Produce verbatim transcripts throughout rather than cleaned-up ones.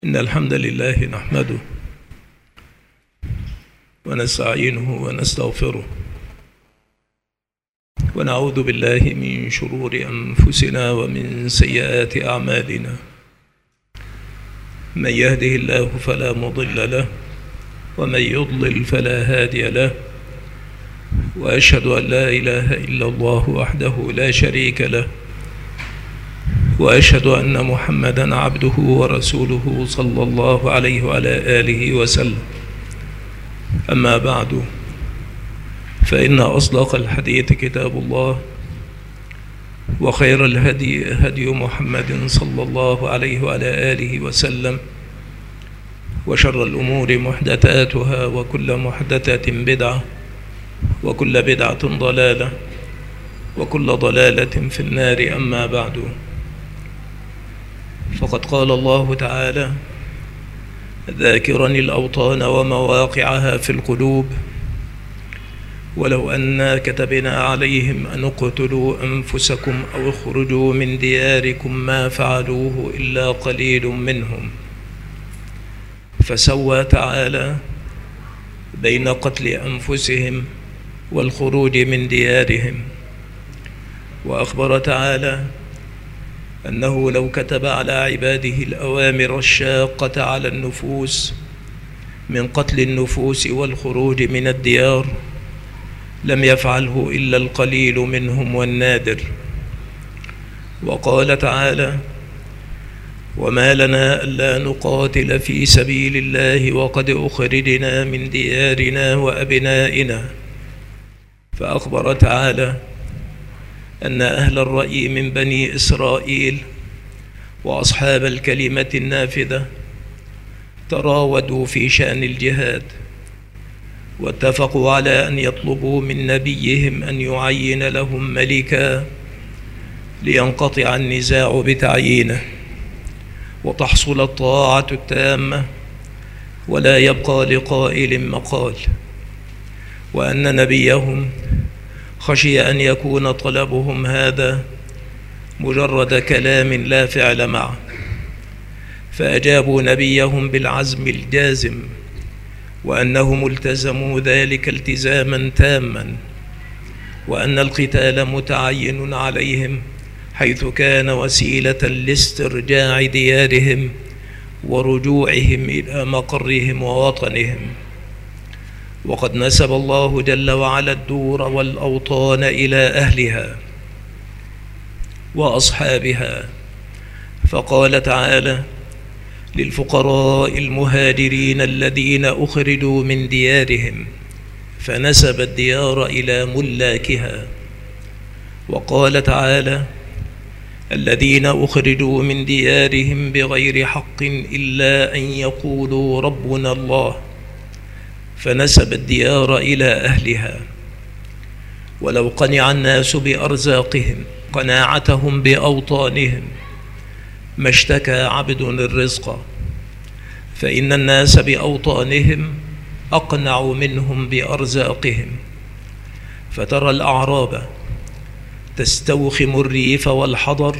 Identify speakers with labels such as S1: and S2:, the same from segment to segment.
S1: إن الحمد لله نحمده ونستعينه ونستغفره ونعوذ بالله من شرور أنفسنا ومن سيئات أعمالنا. من يهده الله فلا مضل له ومن يضلل فلا هادي له، وأشهد أن لا إله إلا الله وحده لا شريك له، وأشهد أن محمدًا عبده ورسوله صلى الله عليه وعلى آله وسلم. أما بعد، فإن أصدق الحديث كتاب الله، وخير الهدي هدي محمد صلى الله عليه وعلى آله وسلم، وشر الأمور محدثاتها، وكل محدثة بدعة، وكل بدعة ضلالة، وكل ضلالة في النار. أما بعد، فقد قال الله تعالى ذاكرا الأوطان ومواقعها في القلوب: ولو أنا كتبنا عليهم أن اقتلوا أنفسكم أو اخرجوا من دياركم ما فعلوه إلا قليل منهم. فسوى تعالى بين قتل أنفسهم والخروج من ديارهم، وأخبر تعالى أنه لو كتب على عباده الأوامر الشاقة على النفوس من قتل النفوس والخروج من الديار لم يفعله إلا القليل منهم والنادر. وقال تعالى: وما لنا ألا نقاتل في سبيل الله وقد أخرجنا من ديارنا وأبنائنا. فأخبر تعالى أن أهل الرأي من بني إسرائيل وأصحاب الكلمة النافذة تراودوا في شأن الجهاد، واتفقوا على أن يطلبوا من نبيهم أن يعين لهم ملكا لينقطع النزاع بتعيينه، وتحصل الطاعة التامة، ولا يبقى لقائل مقال، وأن نبيهم خشي أن يكون طلبهم هذا مجرد كلام لا فعل معه، فأجابوا نبيهم بالعزم الجازم، وأنهم التزموا ذلك التزاما تاما، وأن القتال متعين عليهم حيث كان وسيلة لاسترجاع ديارهم ورجوعهم إلى مقرهم ووطنهم. وقد نسب الله جل وعلا الدور والأوطان إلى أهلها وأصحابها، فقال تعالى: للفقراء المهاجرين الذين أخرجوا من ديارهم، فنسب الديار إلى ملاكها. وقال تعالى: الذين أخرجوا من ديارهم بغير حق إلا أن يقولوا ربنا الله، فنسب الديار إلى أهلها. ولو قنع الناس بأرزاقهم قناعتهم بأوطانهم ما اشتكى عبد الرزق، فإن الناس بأوطانهم أقنع منهم بأرزاقهم. فترى الأعراب تستوخم الريف والحضر،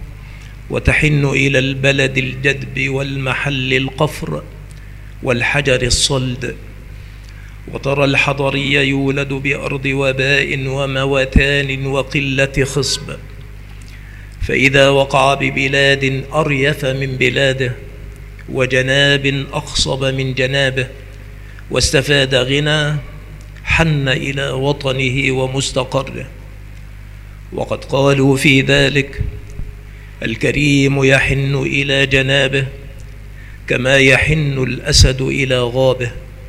S1: وتحن إلى البلد الجدب والمحل القفر والحجر الصلد، وترى الحضري يولد بأرض وباء وموتان وقلة خصب، فإذا وقع ببلاد أريف من بلاده وجناب أخصب من جنابه واستفاد غنى حن إلى وطنه ومستقره. وقد قالوا في ذلك: الكريم يحن إلى جنابه كما يحن الأسد إلى غابه.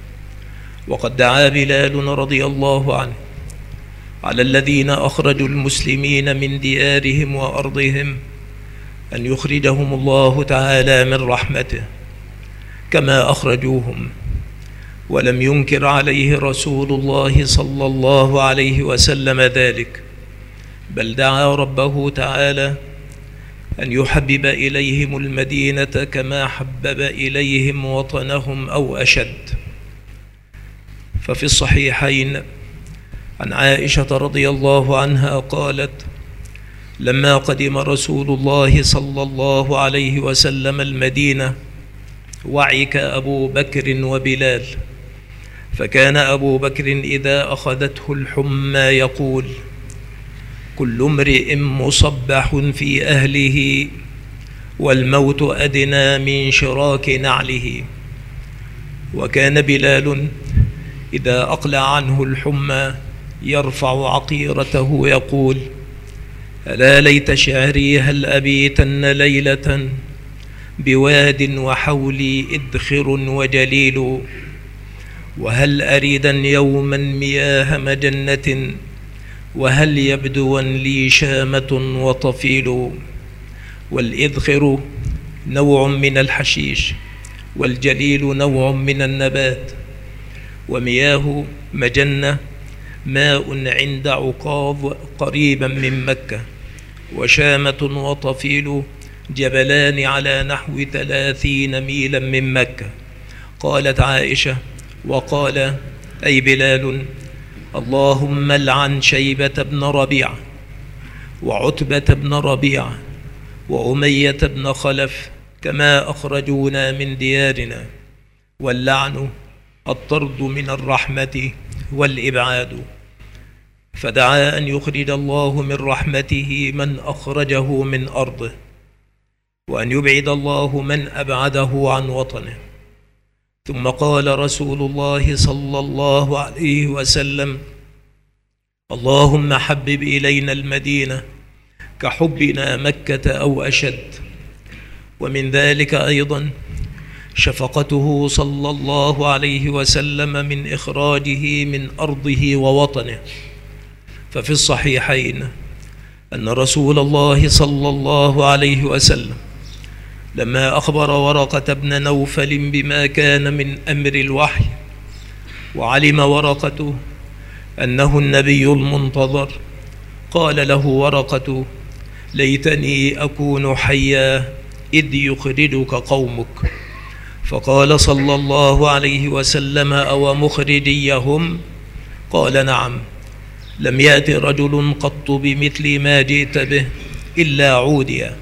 S1: وقد دعا بلال رضي الله عنه على الذين أخرجوا المسلمين من ديارهم وأرضهم أن يخرجهم الله تعالى من رحمته كما أخرجوهم، ولم ينكر عليه رسول الله صلى الله عليه وسلم ذلك، بل دعا ربه تعالى أن يحبب إليهم المدينة كما حبب إليهم وطنهم أو أشد. ففي الصحيحين عن عائشة رضي الله عنها قالت: لما قدم رسول الله صلى الله عليه وسلم المدينة وعك أبو بكر وبلال، فكان أبو بكر إذا أخذته الحمى يقول: كل امرئ مصبح في أهله والموت أدنى من شراك نعله. وكان بلال إذا أقلع عنه الحمى يرفع عقيرته يقول: ألا ليت شعري هل أبيتن ليلة بواد وحولي إدخر وجليل، وهل أريدا يوما مياه مجنة وهل يبدوا لي شامة وطفيل. والإذخر نوع من الحشيش، والجليل نوع من النبات. ومياه مجنة ماء عند عقاظ قريبا من مكة. وشامة وطفيل جبلان على نحو ثلاثين ميلا من مكة. قالت عائشة: وقال أي بلال: اللهم لعن شيبة بن ربيعة وعتبة بن ربيعة وأمية بن خلف كما أخرجونا من ديارنا. واللعن الطرد من الرحمة والإبعاد. فدعا أن يخرج الله من رحمته من أخرجه من أرضه، وأن يبعد الله من أبعده عن وطنه. ثم قال رسول الله صلى الله عليه وسلم: اللهم حبب إلينا المدينة كحبنا مكة أو أشد. ومن ذلك أيضا شفقته صلى الله عليه وسلم من إخراجه من أرضه ووطنه. ففي الصحيحين أن رسول الله صلى الله عليه وسلم لما أخبر ورقة بن نوفل بما كان من أمر الوحي، وعلم ورقة أنه النبي المنتظر، قال له ورقة: ليتني أكون حيا إذ يخرجك قومك. فقال صلى الله عليه وسلم: أو مخرجيهم؟ قال: نعم، لم يأت رجل قط بمثل ما جئت به إلا عوديا.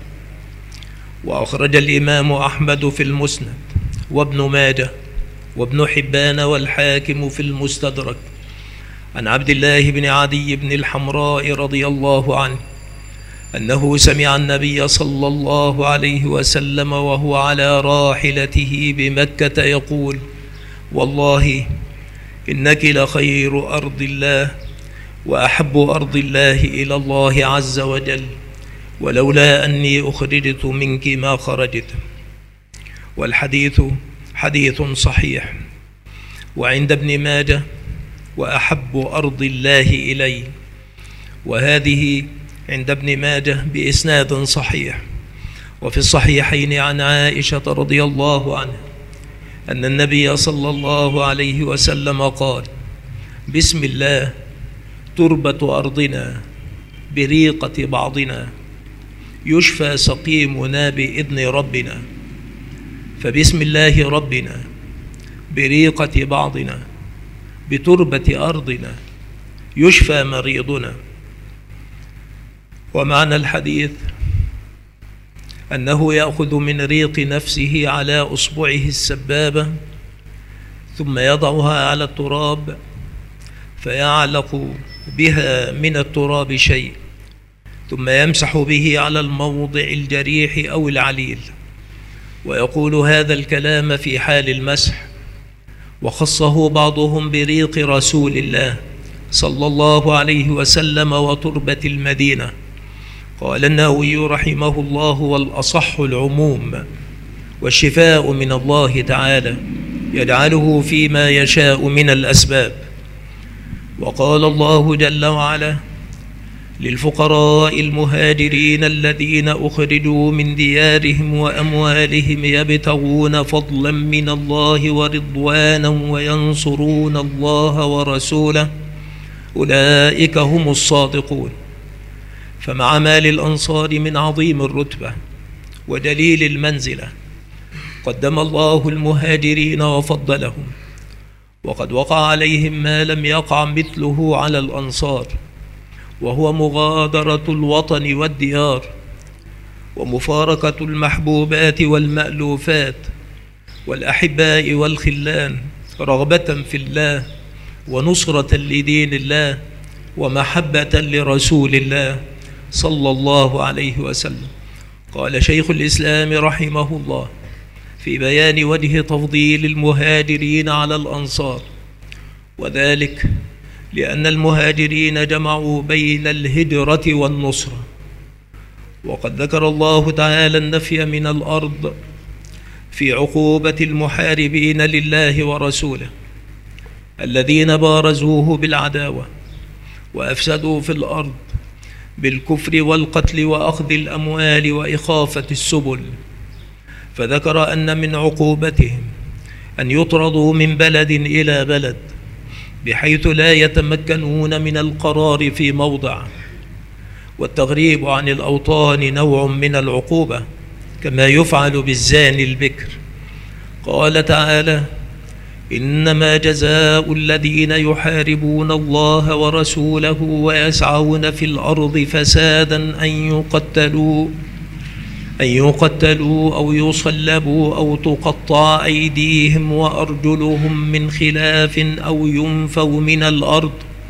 S1: وأخرج الإمام أحمد في المسند، وابن ماجه، وابن حبان، والحاكم في المستدرك عن عبد الله بن عدي بن الحمراء رضي الله عنه أنه سمع النبي صلى الله عليه وسلم وهو على راحلته بمكة يقول: والله إنك لخير أرض الله وأحب أرض الله إلى الله عز وجل، ولولا أني أخرجت منك ما خرجت. والحديث حديث صحيح. وعند ابن ماجه: وأحب أرض الله إلي. وهذه عند ابن ماجه بإسناد صحيح. وفي الصحيحين عن عائشة رضي الله عنها أن النبي صلى الله عليه وسلم قال: بسم الله تربة أرضنا بريقة بعضنا يشفى سقيمنا بإذن ربنا. فبسم الله ربنا بريقة بعضنا بتربة أرضنا يشفى مريضنا. ومعنى الحديث أنه يأخذ من ريق نفسه على أصبعه السبابة ثم يضعها على التراب فيعلق بها من التراب شيء، ثم يمسح به على الموضع الجريح أو العليل، ويقول هذا الكلام في حال المسح. وخصه بعضهم بريق رسول الله صلى الله عليه وسلم وتربة المدينة. قال النووي رحمه الله: والأصح العموم، والشفاء من الله تعالى يجعله فيما يشاء من الأسباب. وقال الله جل وعلا: للفقراء المهاجرين الذين أخرجوا من ديارهم وأموالهم يبتغون فضلا من الله ورضوانا وينصرون الله ورسوله أولئك هم الصادقون. فمع ما للأنصار من عظيم الرتبة ودليل المنزلة قدم الله المهاجرين وفضلهم، وقد وقع عليهم ما لم يقع مثله على الأنصار، وهو مغادرة الوطن والديار، ومفارقة المحبوبات والمألوفات، والأحباء والخلان، رغبة في الله ونصرة لدين الله ومحبة لرسول الله صلى الله عليه وسلم. قال شيخ الإسلام رحمه الله في بيان وجه تفضيل المهاجرين على الأنصار، وذلك لأن المهاجرين جمعوا بين الهجرة والنصرة. وقد ذكر الله تعالى النفي من الأرض في عقوبة المحاربين لله ورسوله الذين بارزوه بالعداوة وأفسدوا في الأرض بالكفر والقتل وأخذ الأموال وإخافة السبل، فذكر أن من عقوبتهم أن يطردوا من بلد إلى بلد بحيث لا يتمكنون من القرار في موضع، والتغريب عن الأوطان نوع من العقوبة كما يفعل بالزاني البكر. قال تعالى: إنما جزاء الذين يحاربون الله ورسوله ويسعون في الأرض فسادا أن يقتلوا أن يقتلوا أو يصلبوا أو تقطع أيديهم وأرجلهم من خلاف أو ينفوا من الأرض،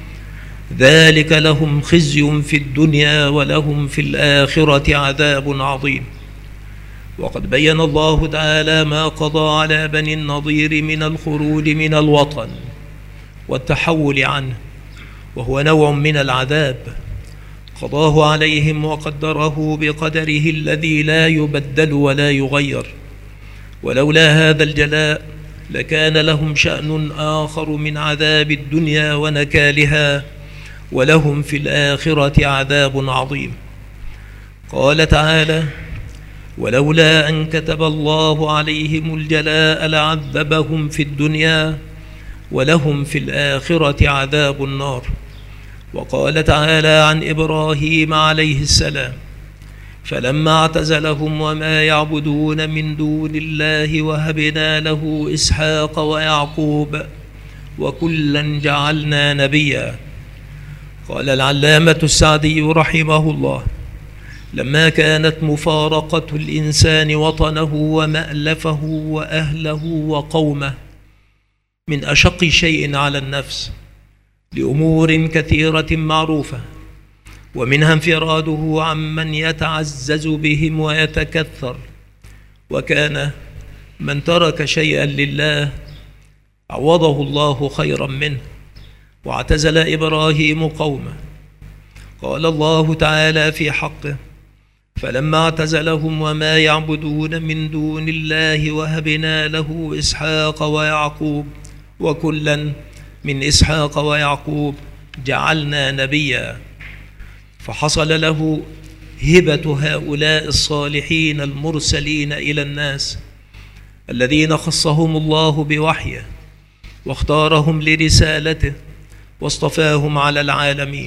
S1: ذلك لهم خزي في الدنيا ولهم في الآخرة عذاب عظيم. وقد بين الله تعالى ما قضى على بني النضير من الخروج من الوطن والتحول عنه، وهو نوع من العذاب قضاه عليهم وقدره بقدره الذي لا يبدل ولا يغير، ولولا هذا الجلاء لكان لهم شأن آخر من عذاب الدنيا ونكالها، ولهم في الآخرة عذاب عظيم. قال تعالى: ولولا أن كتب الله عليهم الجلاء لعذبهم في الدنيا ولهم في الآخرة عذاب النار. وقال تعالى عن إبراهيم عليه السلام: فلما اعتزلهم وما يعبدون من دون الله وهبنا له إسحاق ويعقوب وكلا جعلنا نبيا. قال العلامة السعدي رحمه الله: لما كانت مفارقة الإنسان وطنه ومألفه وأهله وقومه من أشق شيء على النفس لأمور كثيرة معروفة، ومنها انفراده عمن يتعزز بهم ويتكثر، وكان من ترك شيئا لله عوضه الله خيرا منه، واعتزل إبراهيم قومه. قال الله تعالى في حقه: فلما اعتزلهم وما يعبدون من دون الله وهبنا له إسحاق ويعقوب وكلا من إسحاق ويعقوب جعلنا نبيا. فحصل له هبة هؤلاء الصالحين المرسلين إلى الناس الذين خصهم الله بوحيه واختارهم لرسالته واصطفاهم على العالمين.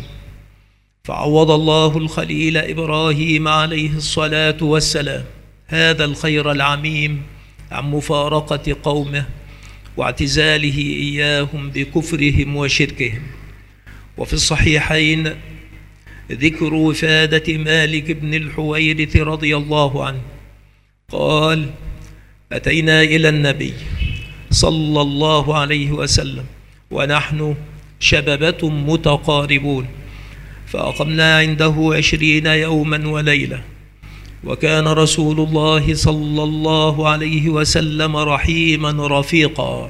S1: فعوض الله الخليل إبراهيم عليه الصلاة والسلام هذا الخير العميم عن مفارقة قومه واعتزاله إياهم بكفرهم وشركهم. وفي الصحيحين ذكر وفادة مالك بن الحويرث رضي الله عنه قال: أتينا إلى النبي صلى الله عليه وسلم ونحن شببة متقاربون، فأقمنا عنده عشرين يوما وليلة، وكان رسول الله صلى الله عليه وسلم رحيما رفيقا،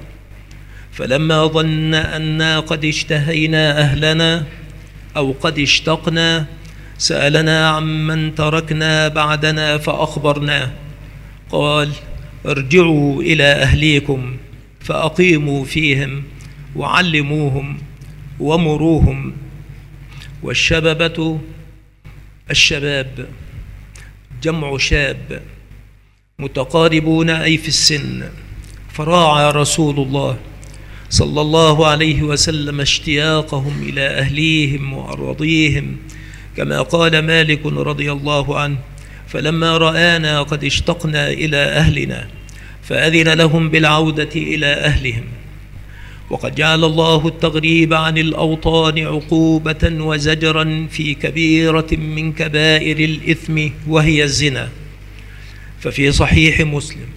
S1: فلما ظن أنا قد اشتهينا أهلنا أو قد اشتقنا سألنا عمن تركنا بعدنا فأخبرناه، قال: ارجعوا إلى أهليكم فأقيموا فيهم وعلموهم ومروهم. والشببة الشباب جمع شاب، متقاربون أي في السن، فراعى رسول الله صلى الله عليه وسلم اشتياقهم إلى أهليهم وأراضيهم، كما قال مالك رضي الله عنه: فلما رآنا قد اشتقنا إلى أهلنا فأذن لهم بالعودة إلى أهلهم. وقد جعل الله التغريب عن الأوطان عقوبة وزجرا في كبيرة من كبائر الإثم وهي الزنا. ففي صحيح مسلم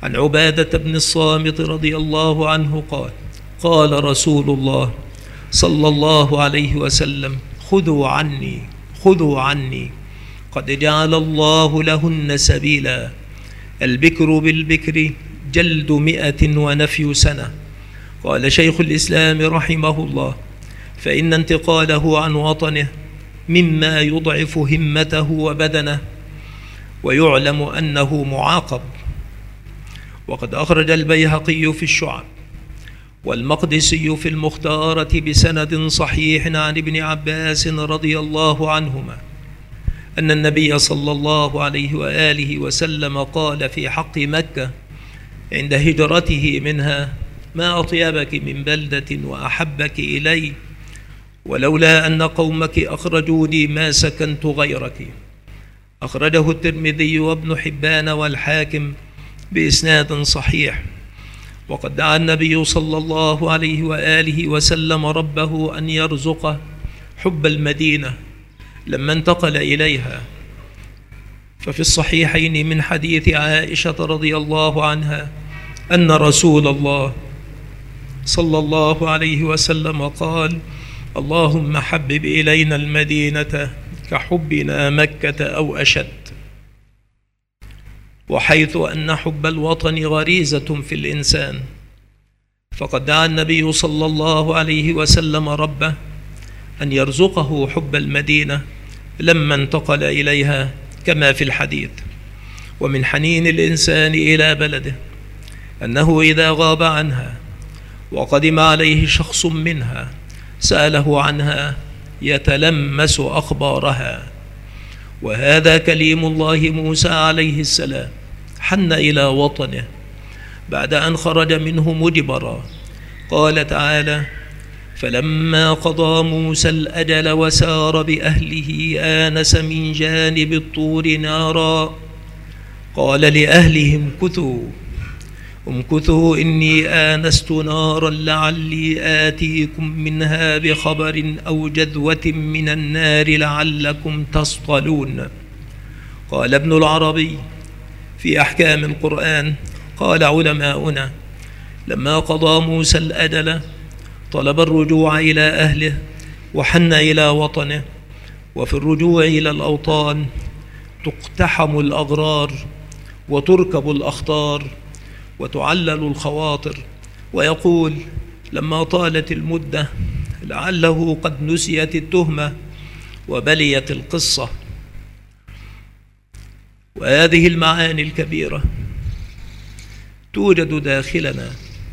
S1: عن عبادة بن الصامت رضي الله عنه قال: قال رسول الله صلى الله عليه وسلم: خذوا عني خذوا عني قد جعل الله لهن سبيلا، البكر بالبكر جلد مئة ونفي سنة. قال شيخ الإسلام رحمه الله: فإن انتقاله عن وطنه مما يضعف همته وبدنه، ويعلم أنه معاقب. وقد أخرج البيهقي في الشعب والمقدسي في المختارة بسند صحيح عن ابن عباس رضي الله عنهما أن النبي صلى الله عليه وآله وسلم قال في حق مكة عند هجرته منها: ما أطيبك من بلدة وأحبك إلي، ولولا أن قومك أخرجوني ما سكنت غيرك. أخرجه الترمذي وابن حبان والحاكم بإسناد صحيح. وقد دعا النبي صلى الله عليه وآله وسلم ربه أن يرزقه حب المدينة لما انتقل إليها، ففي الصحيحين من حديث عائشة رضي الله عنها أن رسول الله صلى الله عليه وسلم قال: اللهم حبب إلينا المدينة كحبنا مكة أو أشد. وحيث أن حب الوطن غريزة في الإنسان، فقد دعا النبي صلى الله عليه وسلم ربه أن يرزقه حب المدينة لما انتقل إليها، كما في الحديث: ومن حنين الإنسان إلى بلده أنه إذا غاب عنها وقدم عليه شخص منها سأله عنها يتلمس أخبارها. وهذا كليم الله موسى عليه السلام حن إلى وطنه بعد أن خرج منه مجبرا. قال تعالى: فلما قضى موسى الأجل وسار بأهله آنس من جانب الطور نارا قال لأهلهم امكثوا امكثوا إني آنست نارا لعلي آتيكم منها بخبر أو جذوة من النار لعلكم تصطلون. قال ابن العربي في أحكام القرآن: قال علماؤنا: لما قضى موسى الأجل طلب الرجوع إلى أهله وحن إلى وطنه. وفي الرجوع إلى الأوطان تقتحم الأغرار وتركب الأخطار وتعلل الخواطر، ويقول لما طالت المدة لعله قد نسيت التهمة وبليت القصة. وهذه المعاني الكبيرة توجد داخلنا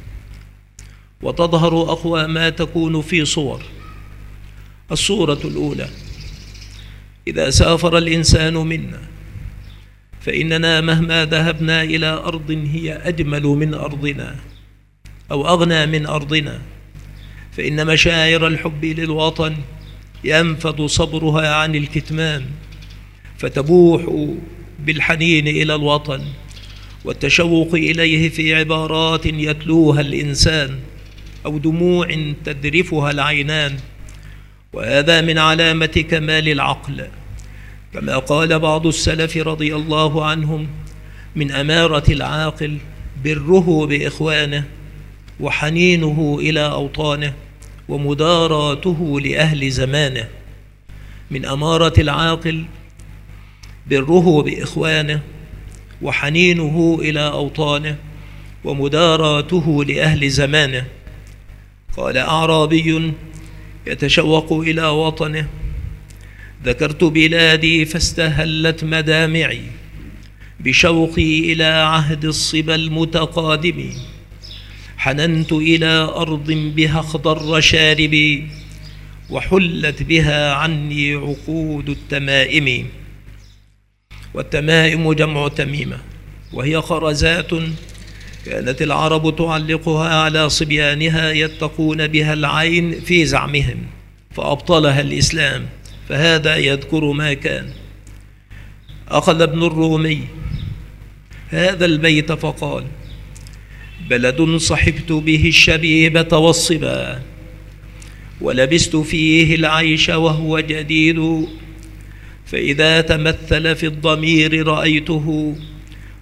S1: وتظهر أقوى ما تكون في صور. الصورة الأولى: إذا سافر الإنسان منا فإننا مهما ذهبنا إلى أرض هي أجمل من أرضنا أو أغنى من أرضنا، فإن مشاعر الحب للوطن ينفذ صبرها عن الكتمان، فتبوح بالحنين إلى الوطن والتشوق إليه في عبارات يتلوها الإنسان أو دموع تذرفها العينان. وهذا من علامة كمال العقل، كما قال بعض السلف رضي الله عنهم: من أمارة العاقل بره بإخوانه وحنينه إلى أوطانه ومداراته لأهل زمانه. من أمارة العاقل بره بإخوانه وحنينه إلى أوطانه ومداراته لأهل زمانه. قال أعرابي يتشوق إلى وطنه: ذكرت بلادي فاستهلت مدامعي بشوقي إلى عهد الصبا المتقادم، حننت إلى أرض بها اخضر شاربي وحلت بها عني عقود التمائم. والتمائم جمع تميمة، وهي خرزات كانت العرب تعلقها على صبيانها يتقون بها العين في زعمهم، فأبطلها الإسلام، فهذا يذكر ما كان. أخذ ابن الرومي هذا البيت فقال: بلد صحبت به الشبيبة والصبا ولبست فيه العيش وهو جديد، فإذا تمثل في الضمير رأيته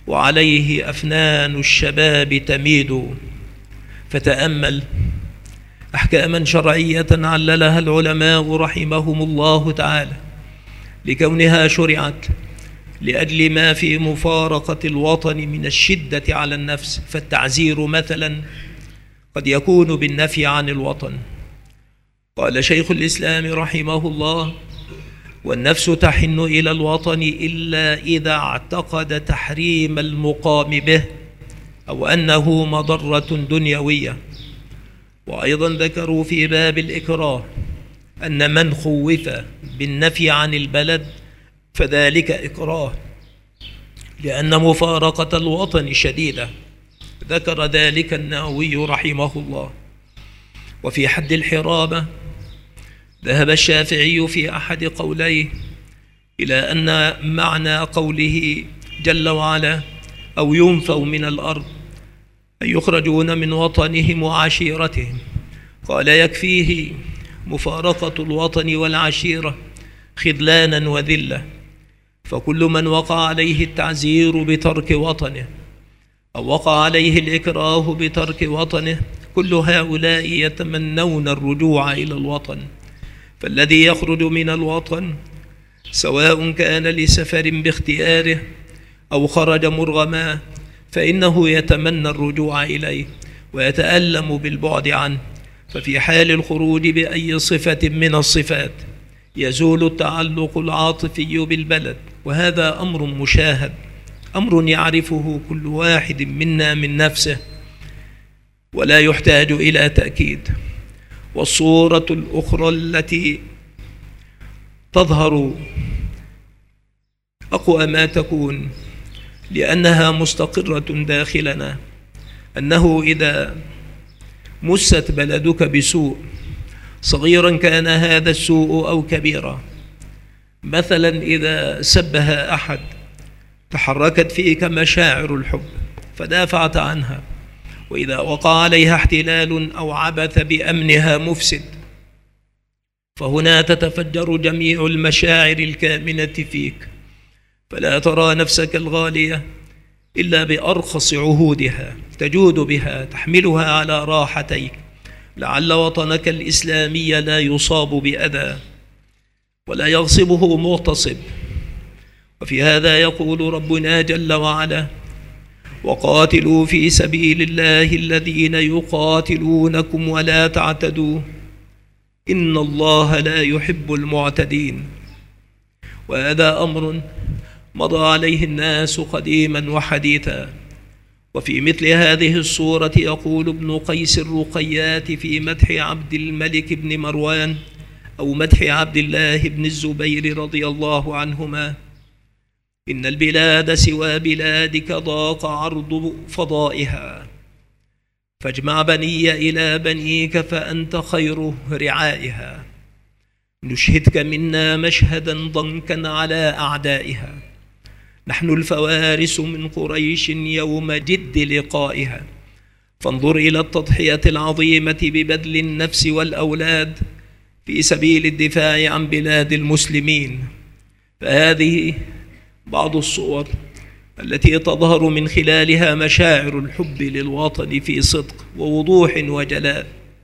S1: وعليه أفنان الشباب تميد. فتأمل أحكاما شرعية عللها العلماء رحمهم الله تعالى لكونها شرعت لأجل ما في مفارقة الوطن من الشدة على النفس. فالتعزير مثلا قد يكون بالنفي عن الوطن. قال شيخ الإسلام رحمه الله: والنفس تحن إلى الوطن إلا إذا اعتقد تحريم المقام به أو أنه مضرة دنيوية. وأيضا ذكروا في باب الإكراه أن من خوف بالنفي عن البلد فذلك إكراه، لأن مفارقة الوطن شديدة. ذكر ذلك النووي رحمه الله. وفي حد الحرابة ذهب الشافعي في أحد قوليه إلى أن معنى قوله جل وعلا: أو ينفوا من الأرض، أي يخرجون من وطنهم وعشيرتهم. قال: يكفيه مفارقة الوطن والعشيرة خذلانا وذلة، فكل من وقع عليه التعزير بترك وطنه أو وقع عليه الإكراه بترك وطنه، كل هؤلاء يتمنون الرجوع إلى الوطن. فالذي يخرج من الوطن سواء كان لسفر باختياره أو خرج مرغما فإنه يتمنى الرجوع إليه ويتألم بالبعد عنه. ففي حال الخروج بأي صفة من الصفات يزول التعلق العاطفي بالبلد، وهذا أمر مشاهد، أمر يعرفه كل واحد منا من نفسه ولا يحتاج إلى تأكيد. والصورة الأخرى التي تظهر أقوى ما تكون لأنها مستقرة داخلنا، أنه إذا مست بلدك بسوء صغيرا كان هذا السوء أو كبيرا، مثلا إذا سبها أحد تحركت فيك مشاعر الحب فدافعت عنها، وإذا وقع عليها احتلال أو عبث بأمنها مفسد فهنا تتفجر جميع المشاعر الكامنة فيك، فلا ترى نفسك الغالية إلا بأرخص عهودها تجود بها تحملها على راحتيك، لعل وطنك الإسلامي لا يصاب بأذى ولا يغصبه مغتصب. وفي هذا يقول ربنا جل وعلا: وقاتلوا في سبيل الله الذين يقاتلونكم ولا تعتدوا إن الله لا يحب المعتدين. وهذا أمر مضى عليه الناس قديما وحديثا. وفي مثل هذه الصورة يقول ابن قيس الرقيات في مدح عبد الملك بن مروان أو مدح عبد الله بن الزبير رضي الله عنهما: إن البلاد سوى بلادك ضاق عرض فضائها، فاجمع بني إلى بنيك فأنت خير رعائها، نشهدك منا مشهدا ضنكا على أعدائها، نحن الفوارس من قريش يوم جد لقائها، فانظر إلى التضحية العظيمة ببذل النفس والأولاد في سبيل الدفاع عن بلاد المسلمين. فهذه بعض الصور التي تظهر من خلالها مشاعر الحب للوطن في صدق ووضوح وجلال.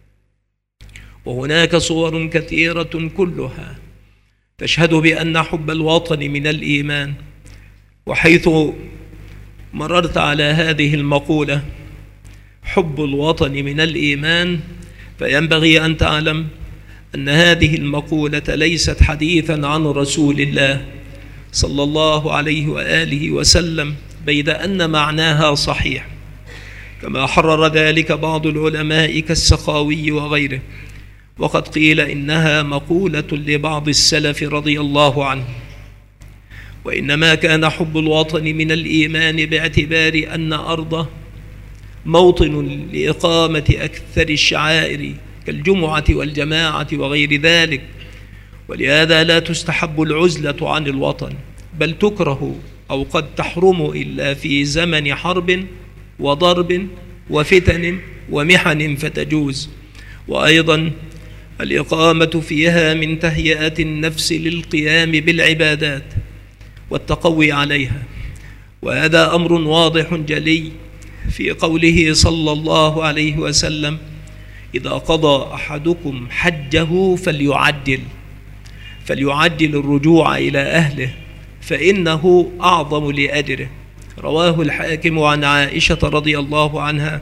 S1: وهناك صور كثيرة كلها تشهد بأن حب الوطن من الإيمان. وحيث مررت على هذه المقولة حب الوطن من الإيمان، فينبغي أن تعلم أن هذه المقولة ليست حديثا عن رسول الله صلى الله عليه وآله وسلم، بيد أن معناها صحيح كما حرر ذلك بعض العلماء كالسخاوي وغيره. وقد قيل إنها مقولة لبعض السلف رضي الله عنه. وإنما كان حب الوطن من الإيمان باعتبار أن أرضه موطن لإقامة أكثر الشعائر كالجمعة والجماعة وغير ذلك، ولهذا لا تستحب العزلة عن الوطن، بل تكره أو قد تحرم إلا في زمن حرب وضرب وفتن ومحن فتجوز. وأيضا الإقامة فيها من تهيئة النفس للقيام بالعبادات والتقوي عليها. وهذا أمر واضح جلي في قوله صلى الله عليه وسلم: إذا قضى أحدكم حجه فليعدل فليعدل الرجوع إلى أهله فإنه أعظم لأجره. رواه الحاكم عن عائشة رضي الله عنها،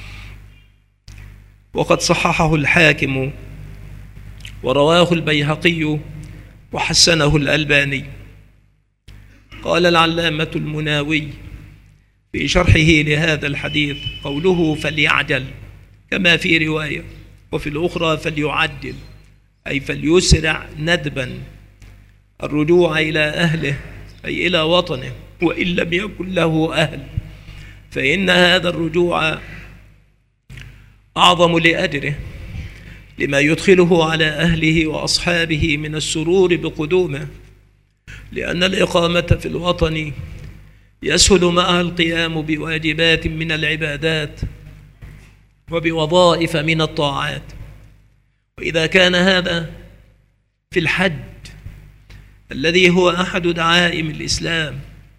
S1: وقد صححه الحاكم ورواه البيهقي وحسنه الألباني. قال العلامة المناوي في شرحه لهذا الحديث: قوله فليعجل كما في رواية، وفي الأخرى فليعدل، أي فليسرع ندبا الرجوع إلى أهله، أي إلى وطنه، وإن لم يكن له أهل، فإن هذا الرجوع أعظم لأجره، لما يدخله على أهله وأصحابه من السرور بقدومه، لأن الإقامة في الوطن يسهل معها القيام بواجبات من العبادات وبوظائف من الطاعات. وإذا كان هذا في الحج الذي هو أحد دعائم الإسلام،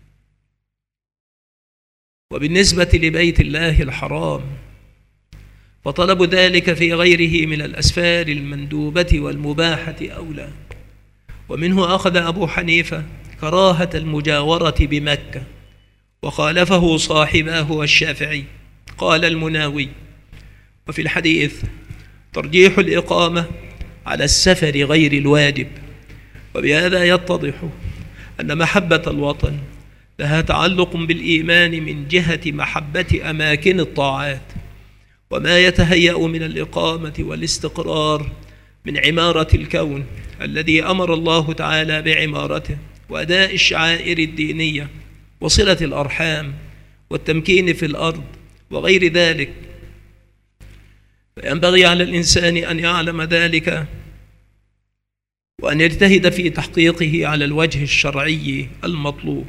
S1: وبالنسبة لبيت الله الحرام فطلب ذلك في غيره من الأسفار المندوبة والمباحة أولى. ومنه أخذ أبو حنيفة كراهة المجاورة بمكة، وخالفه صاحباه والشافعي. قال المناوي: وفي الحديث ترجيح الإقامة على السفر غير الواجب. وبهذا يتضح أن محبة الوطن لها تعلق بالإيمان من جهة محبة أماكن الطاعات، وما يتهيأ من الإقامة والاستقرار من عمارة الكون الذي أمر الله تعالى بعمارته، وأداء الشعائر الدينية، وصلة الأرحام، والتمكين في الأرض، وغير ذلك. فينبغي على الإنسان أن يعلم ذلك وأن يجتهد في تحقيقه على الوجه الشرعي المطلوب.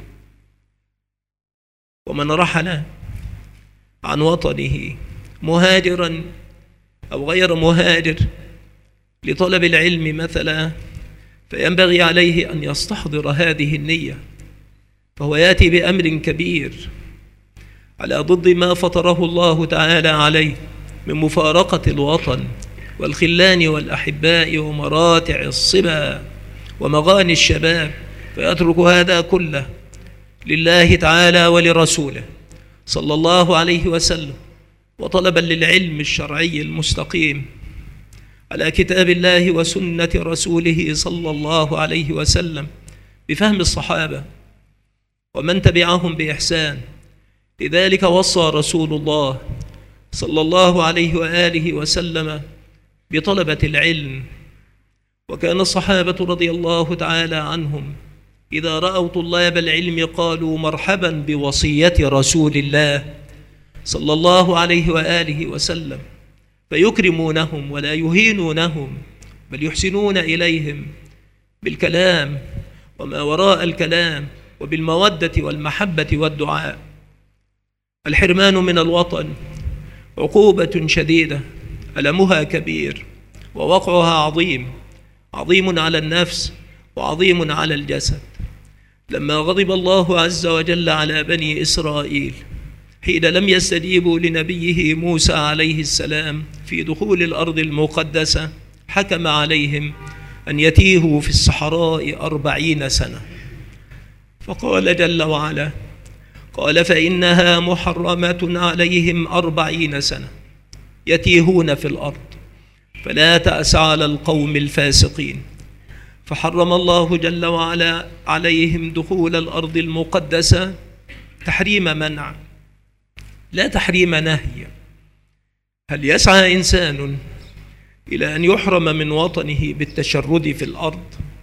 S1: ومن رحل عن وطنه مهاجرا أو غير مهاجر لطلب العلم مثلا، فينبغي عليه أن يستحضر هذه النية، فهو يأتي بأمر كبير على ضد ما فطره الله تعالى عليه من مفارقة الوطن والخلان والأحباء ومراتع الصبا ومغاني الشباب، فيترك هذا كله لله تعالى ولرسوله صلى الله عليه وسلم، وطلبا للعلم الشرعي المستقيم على كتاب الله وسنة رسوله صلى الله عليه وسلم بفهم الصحابة ومن تبعهم بإحسان. لذلك وصى رسول الله صلى الله عليه وآله وسلم بطلبة العلم، وكان الصحابة رضي الله تعالى عنهم إذا رأوا طلاب العلم قالوا مرحبا بوصية رسول الله صلى الله عليه وآله وسلم، فيكرمونهم ولا يهينونهم، بل يحسنون إليهم بالكلام وما وراء الكلام وبالمودة والمحبة والدعاء. الحرمان من الوطن عقوبة شديدة ألمها كبير ووقعها عظيم، عظيم على النفس وعظيم على الجسد. لما غضب الله عز وجل على بني إسرائيل حين لم يستجيبوا لنبيه موسى عليه السلام في دخول الأرض المقدسة، حكم عليهم أن يتيهوا في الصحراء أربعين سنة، فقال جل وعلا: قال فإنها محرمة عليهم أربعين سنة يتيهون في الأرض فلا تأس على القوم الفاسقين. فحرم الله جل وعلا عليهم دخول الأرض المقدسة تحريم منع لا تحريم نهي. هل يسعى إنسان إلى أن يحرم من وطنه بالتشرد في الأرض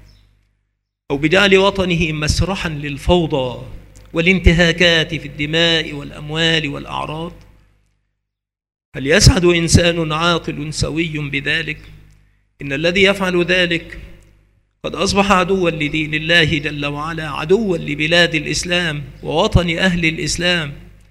S1: أو بجعل وطنه مسرحا للفوضى والانتهاكات في الدماء والأموال والأعراض؟ هل يسعد إنسان عاقل سوي بذلك؟ إن الذي يفعل ذلك قد أصبح عدوا لدين الله جل وعلا، عدوا لبلاد الإسلام ووطن أهل الإسلام.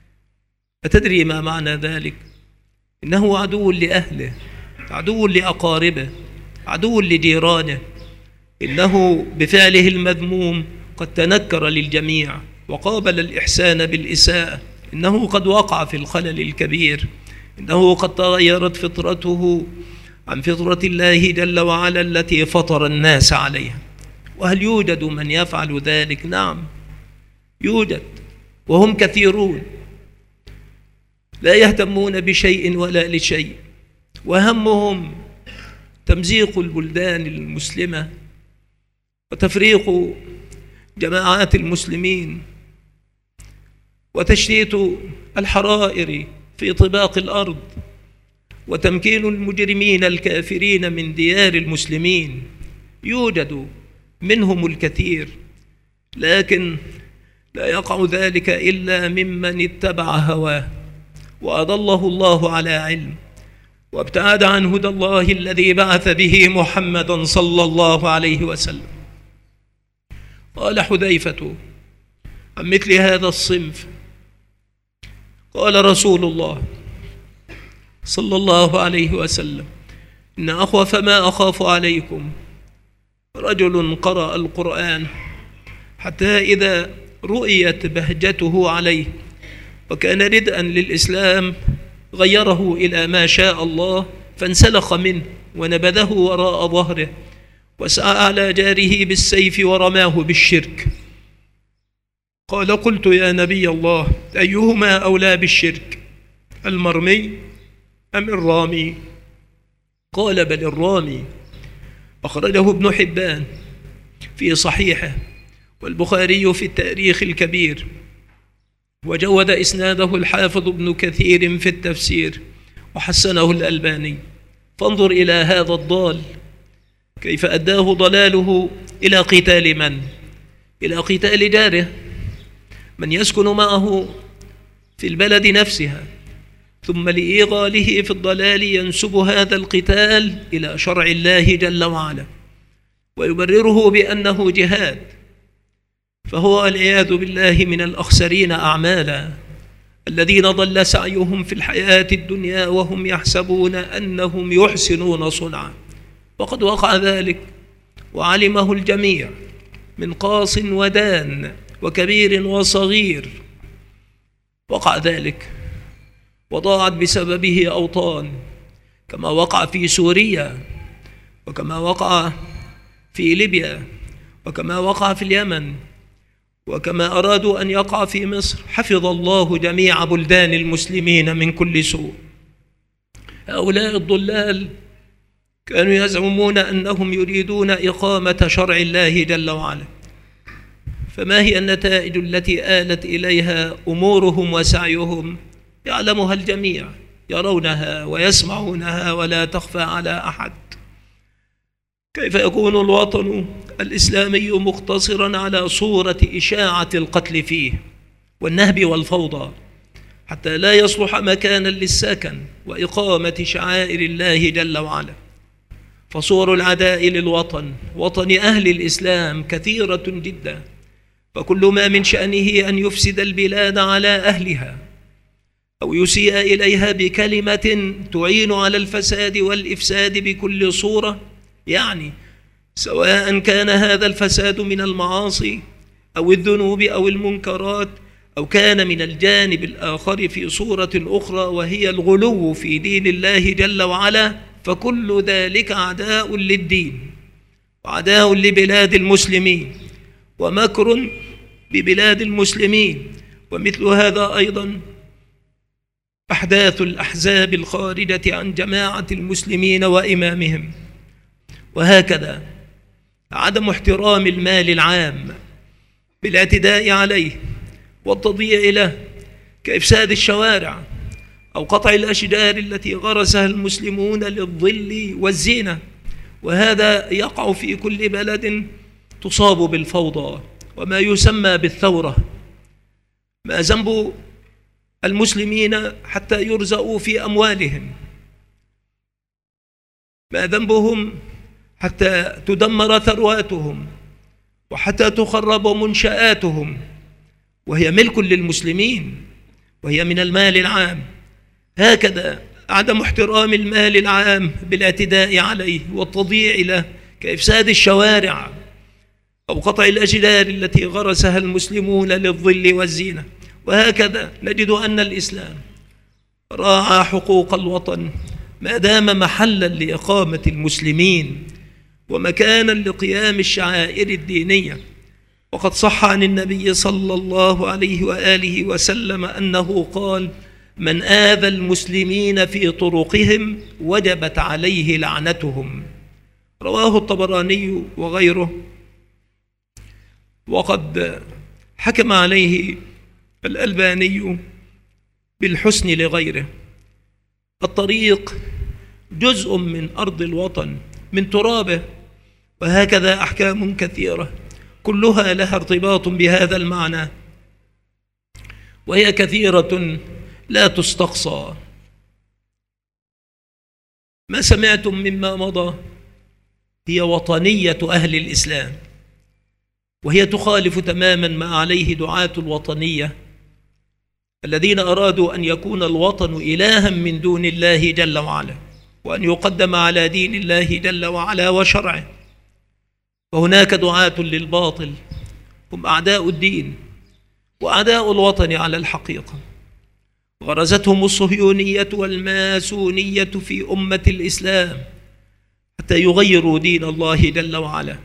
S1: أتدري ما معنى ذلك؟ إنه عدو لأهله، عدو لأقاربه، عدو لجيرانه. إنه بفعله المذموم قد تنكر للجميع وقابل الإحسان بالإساءة. إنه قد وقع في الخلل الكبير، إنه قد تغيرت فطرته عن فطرة الله جل وعلا التي فطر الناس عليها. وهل يوجد من يفعل ذلك؟ نعم يوجد، وهم كثيرون لا يهتمون بشيء ولا لشيء، وهمهم تمزيق البلدان المسلمة وتفريق جماعات المسلمين وتشتيت الحرائر في طباق الأرض وتمكين المجرمين الكافرين من ديار المسلمين. يوجد منهم الكثير، لكن لا يقع ذلك إلا ممن اتبع هواه وأضله الله على علم وابتعد عن هدى الله الذي بعث به محمدا صلى الله عليه وسلم. قال حذيفة عن مثل هذا الصنف: قال رسول الله صلى الله عليه وسلم: إن أخوف ما أخاف عليكم رجل قرأ القرآن حتى إذا رؤيت بهجته عليه وكان ردءا للإسلام غيره إلى ما شاء الله فانسلخ منه ونبذه وراء ظهره وسعى على جاره بالسيف ورماه بالشرك. قال: قلت يا نبي الله أيهما أولى بالشرك، المرمي أم الرامي؟ قال: بل الرامي. أخرجه ابن حبان في صحيحه والبخاري في التاريخ الكبير، وجود إسناده الحافظ ابن كثير في التفسير وحسنه الألباني. فانظر إلى هذا الضال كيف أداه ضلاله إلى قتال من؟ إلى قتال جاره، من يسكن معه في البلد نفسها، ثم لإيغاله في الضلال ينسب هذا القتال إلى شرع الله جل وعلا ويبرره بأنه جهاد، فهو والعياذ بالله من الأخسرين أعمالا، الذين ضل سعيهم في الحياة الدنيا وهم يحسبون أنهم يحسنون صنعا. وقد وقع ذلك وعلمه الجميع من قاص ودان وكبير وصغير، وقع ذلك وضاعت بسببه أوطان، كما وقع في سوريا وكما وقع في ليبيا وكما وقع في اليمن وكما أرادوا أن يقع في مصر. حفظ الله جميع بلدان المسلمين من كل سوء. هؤلاء الضلال كانوا يزعمون أنهم يريدون إقامة شرع الله جل وعلا، فما هي النتائج التي آلت إليها أمورهم وسعيهم؟ يعلمها الجميع، يرونها ويسمعونها ولا تخفى على أحد. كيف يكون الوطن الإسلامي مقتصرا على صورة إشاعة القتل فيه والنهب والفوضى حتى لا يصلح مكانا للسكن وإقامة شعائر الله جل وعلا؟ فصور العداء للوطن، وطن أهل الإسلام، كثيرة جدا، فكل ما من شأنه أن يفسد البلاد على أهلها أو يسيء إليها بكلمة تعين على الفساد والإفساد بكل صورة، يعني سواء كان هذا الفساد من المعاصي أو الذنوب أو المنكرات، أو كان من الجانب الآخر في صورة أخرى وهي الغلو في دين الله جل وعلا، فكل ذلك عداء للدين وعداء لبلاد المسلمين ومكر ببلاد المسلمين. ومثل هذا أيضا أحداث الأحزاب الخارجة عن جماعة المسلمين وإمامهم. وهكذا عدم احترام المال العام بالاعتداء عليه والتضييع له كإفساد الشوارع أو قطع الأشجار التي غرسها المسلمون للظل والزينة، وهذا يقع في كل بلد تصاب بالفوضى وما يسمى بالثورة. ما ذنب المسلمين حتى يرزقوا في أموالهم؟ ما ذنبهم حتى تدمر ثرواتهم وحتى تخرب منشآتهم وهي ملك للمسلمين وهي من المال العام؟ هكذا عدم احترام المال العام بالاعتداء عليه والتضييع له كإفساد الشوارع أو قطع الأشجار التي غرسها المسلمون للظل والزينة. وهكذا نجد أن الإسلام راعى حقوق الوطن ما دام محلا لإقامة المسلمين ومكانا لقيام الشعائر الدينية. وقد صح عن النبي صلى الله عليه وآله وسلم أنه قال: من آذى المسلمين في طرقهم وجبت عليه لعنتهم. رواه الطبراني وغيره. وقد حكم عليه الألباني بالحسن لغيره. الطريق جزء من أرض الوطن، من ترابه، وهكذا أحكام كثيرة كلها لها ارتباط بهذا المعنى، وهي كثيرة لا تستقصى. ما سمعتم مما مضى هي وطنية أهل الإسلام، وهي تخالف تماما ما عليه دعاة الوطنية الذين أرادوا أن يكون الوطن إلها من دون الله جل وعلا، وأن يقدم على دين الله جل وعلا وشرعه. وهناك دعاة للباطل هم أعداء الدين وأعداء الوطن على الحقيقة، غرزتهم الصهيونية والماسونية في أمة الإسلام حتى يغيروا دين الله جل وعلا.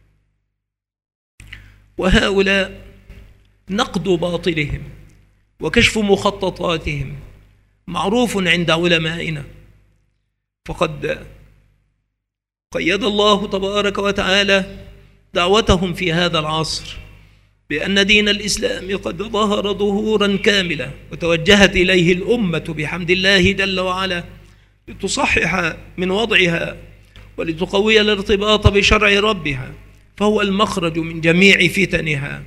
S1: وهؤلاء نقد باطلهم وكشف مخططاتهم معروف عند علمائنا، فقد قيد الله تبارك وتعالى دعوتهم في هذا العصر بأن دين الإسلام قد ظهر ظهورا كاملا، وتوجهت إليه الأمة بحمد الله جل وعلا لتصحح من وضعها ولتقوي الارتباط بشرع ربها، فهو المخرج من جميع فتنها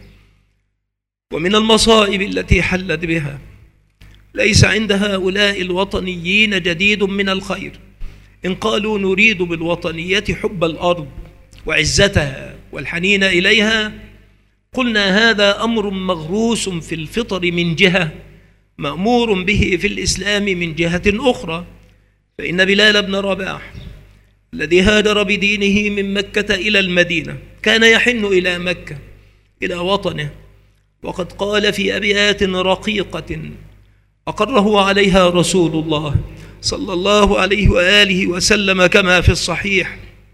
S1: ومن المصائب التي حلت بها. ليس عند هؤلاء الوطنيين جديد من الخير إن قالوا نريد بالوطنية حب الأرض وعزتها والحنين إليها. قلنا هذا أمر مغروس في الفطر من جهة، مأمور به في الإسلام من جهة أخرى. فإن بلال بن رباح الذي هاجر بدينه من مكة إلى المدينة كان يحن إلى مكة، إلى وطنه، وقد قال في أبيات رقيقة أقره عليها رسول الله صلى الله عليه وآله وسلم كما في الصحيح: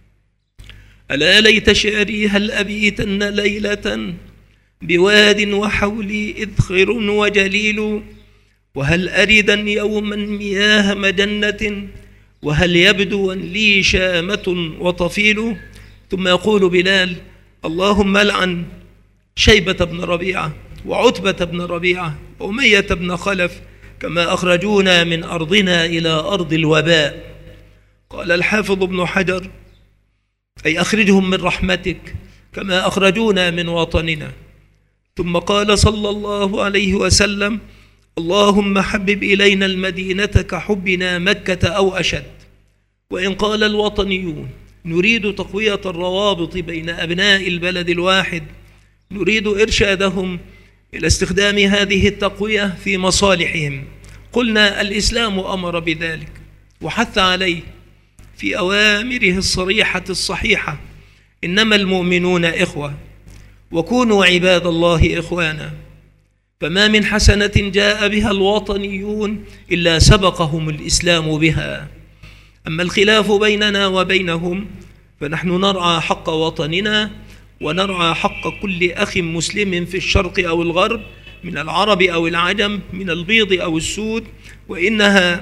S1: ألا ليت شعري هل أبيتن ليلة بواد وحولي إذخر وجليل، وهل أردا يوما مياه مجنة، وهل يبدو لي شامة وطفيل. ثم يقول بلال: اللهم لعن شيبة بن ربيعة وعتبة بن ربيعة وأمية بن خلف كما أخرجونا من أرضنا إلى أرض الوباء. قال الحافظ ابن حجر: أي أخرجهم من رحمتك كما أخرجونا من وطننا. ثم قال صلى الله عليه وسلم: اللهم حبب إلينا المدينة كحبنا مكة أو أشد. وإن قال الوطنيون نريد تقوية الروابط بين أبناء البلد الواحد، نريد إرشادهم إلى استخدام هذه التقوية في مصالحهم، قلنا الإسلام أمر بذلك وحث عليه في أوامره الصريحة الصحيحة: إنما المؤمنون إخوة وكونوا عباد الله إخوانا. فما من حسنة جاء بها الوطنيون إلا سبقهم الإسلام بها. أما الخلاف بيننا وبينهم فنحن نرعى حق وطننا ونرعى حق كل أخ مسلم في الشرق أو الغرب، من العرب أو العجم، من البيض أو السود، وإنها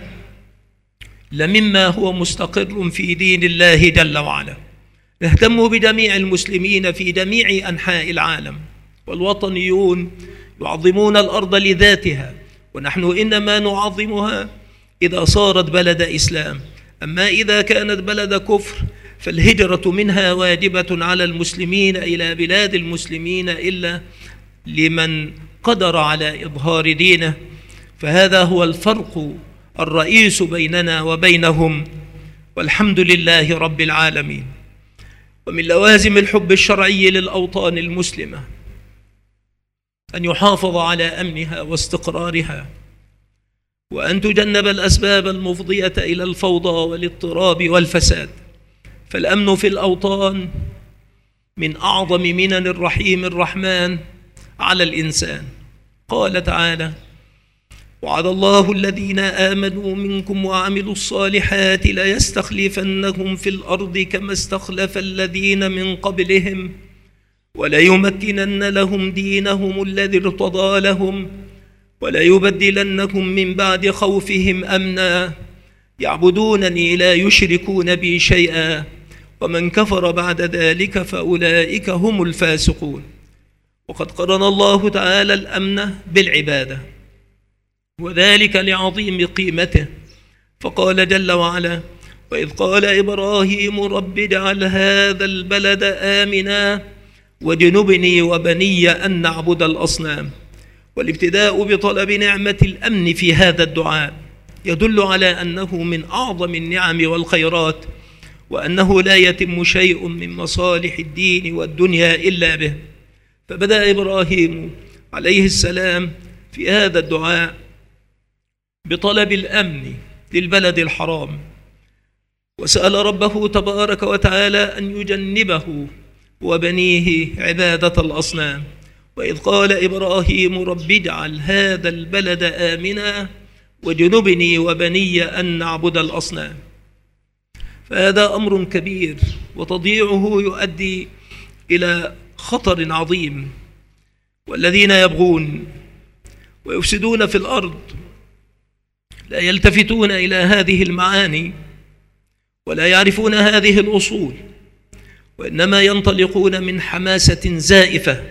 S1: لمما هو مستقر في دين الله جل وعلا. نهتم بجميع المسلمين في جميع أنحاء العالم، والوطنيون يعظمون الأرض لذاتها، ونحن إنما نعظمها إذا صارت بلد إسلام. أما إذا كانت بلد كفر فالهجرة منها واجبة على المسلمين إلى بلاد المسلمين إلا لمن قدر على إظهار دينه. فهذا هو الفرق الرئيس بيننا وبينهم، والحمد لله رب العالمين. ومن لوازم الحب الشرعي للأوطان المسلمة أن يحافظ على أمنها واستقرارها، وأن تجنب الأسباب المفضية إلى الفوضى والاضطراب والفساد. فالأمن في الأوطان من أعظم منن الرحيم الرحمن على الإنسان. قال تعالى: وعد الله الذين آمنوا منكم وعملوا الصالحات ليستخلفنهم في الأرض كما استخلف الذين من قبلهم وليمكنن لهم دينهم الذي ارتضى لهم وليبدلنهم من بعد خوفهم أمنا يعبدونني لا يشركون بي شيئا ومن كفر بعد ذلك فأولئك هم الفاسقون. وقد قرن الله تعالى الأمن بالعبادة، وذلك لعظيم قيمته، فقال جل وعلا: وإذ قال إبراهيم رب اجعل هذا البلد آمنا واجنبني وبني أن نعبد الأصنام. والابتداء بطلب نعمة الأمن في هذا الدعاء يدل على أنه من أعظم النعم والخيرات، وأنه لا يتم شيء من مصالح الدين والدنيا إلا به. فبدأ إبراهيم عليه السلام في هذا الدعاء بطلب الأمن للبلد الحرام، وسأل ربه تبارك وتعالى أن يجنبه وبنيه عبادة الأصنام. وإذ قال إبراهيم رب اجعل هذا البلد آمنا واجنبني وبني أن نعبد الأصنام. فهذا أمر كبير، وتضييعه يؤدي إلى خطر عظيم. والذين يبغون ويفسدون في الأرض لا يلتفتون إلى هذه المعاني ولا يعرفون هذه الأصول، وإنما ينطلقون من حماسة زائفة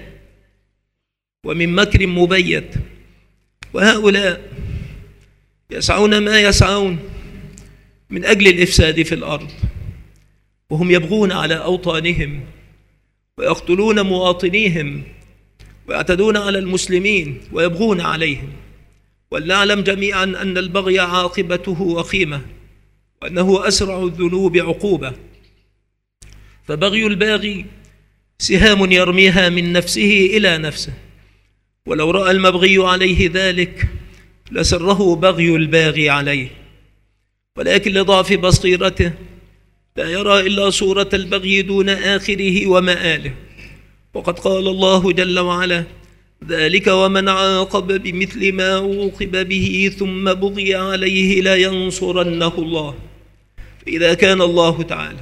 S1: ومن مكر مبيت. وهؤلاء يسعون ما يسعون من أجل الإفساد في الأرض، وهم يبغون على أوطانهم ويقتلون مواطنيهم ويعتدون على المسلمين ويبغون عليهم. ولنعلم جميعا أن البغي عاقبته وخيمة، وأنه أسرع الذنوب عقوبة. فبغي الباغي سهام يرميها من نفسه إلى نفسه، ولو رأى المبغي عليه ذلك لسره بغي الباغي عليه، ولكن لضعف بصيرته لا يرى إلا صورة البغي دون آخره ومآله. وقد قال الله جل وعلا: ذلك ومن عاقب بمثل ما عوقب به ثم بغي عليه لينصرنه الله. فإذا كان الله تعالى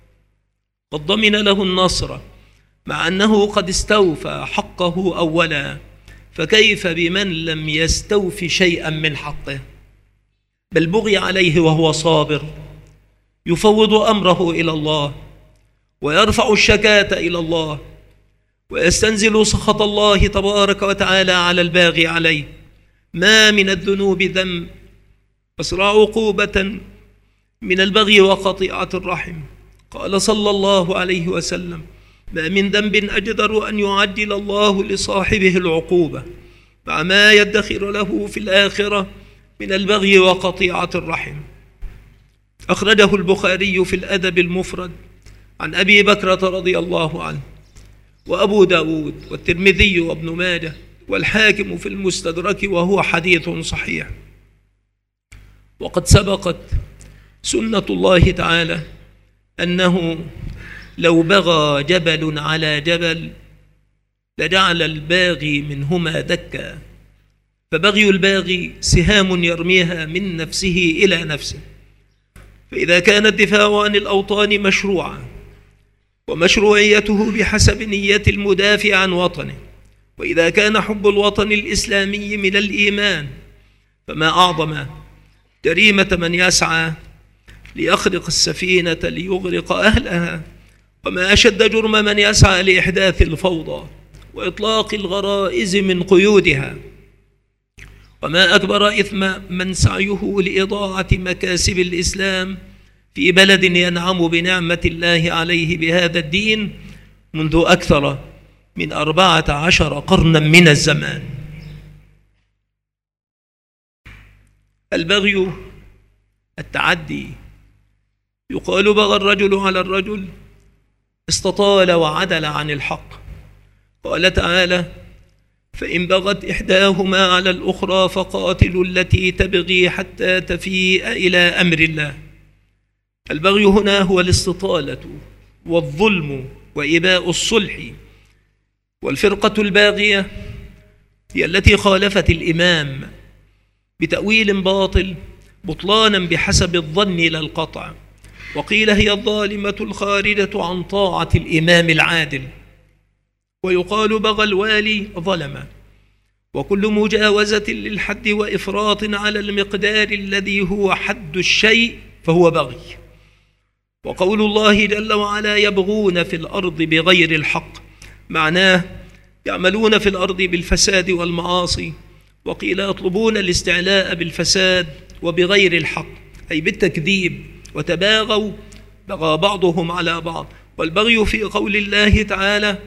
S1: قد ضمن له النصر مع أنه قد استوفى حقه أولا، فكيف بمن لم يستوف شيئا من حقه، بل بغي عليه وهو صابر يفوض أمره إلى الله ويرفع الشكاة إلى الله ويستنزل سخط الله تبارك وتعالى على الباغي عليه. ما من الذنوب ذنب أسرع عقوبة من البغي وقطيعة الرحم. قال صلى الله عليه وسلم: ما من ذنب أجدر أن يعجل الله لصاحبه العقوبة مع ما يدخر له في الآخرة من البغي وقطيعة الرحم. أخرجه البخاري في الأدب المفرد عن أبي بكرة رضي الله عنه، وأبو داود والترمذي وابن ماجه والحاكم في المستدرك، وهو حديث صحيح. وقد سبقت سنة الله تعالى أنه لو بغى جبل على جبل لجعل الباغي منهما دكا. فبغي الباغي سهام يرميها من نفسه إلى نفسه. فإذا كان الدفاع عن الأوطان مشروعا ومشروعيته بحسب نية المدافع عن وطنه، وإذا كان حب الوطن الإسلامي من الإيمان، فما أعظم جريمة من يسعى ليخرق السفينة ليغرق أهلها، وما أشد جرم من يسعى لإحداث الفوضى وإطلاق الغرائز من قيودها، وما أكبر إثم من سعيه لإضاعة مكاسب الإسلام في بلد ينعم بنعمة الله عليه بهذا الدين منذ أكثر من أربعة عشر قرنا من الزمان. البغي التعدي. يقال بغى الرجل على الرجل استطال وعدل عن الحق. قال تعالى: فإن بغت إحداهما على الأخرى فقاتلوا التي تبغي حتى تفيء إلى أمر الله. البغي هنا هو الاستطالة والظلم وإباء الصلح. والفرقة الباغية هي التي خالفت الإمام بتأويل باطل بطلانا بحسب الظن لا القطع، وقيل هي الظالمة الخارجة عن طاعة الإمام العادل، ويقال بغى الوالي ظلم. وكل مجاوزة للحد وإفراط على المقدار الذي هو حد الشيء فهو بغي. وقول الله جل وعلا يبغون في الأرض بغير الحق معناه يعملون في الأرض بالفساد والمعاصي، وقيل يطلبون الاستعلاء بالفساد وبغير الحق أي بالتكذيب، وتباغوا بغى بعضهم على بعض. والبغي في قول الله تعالى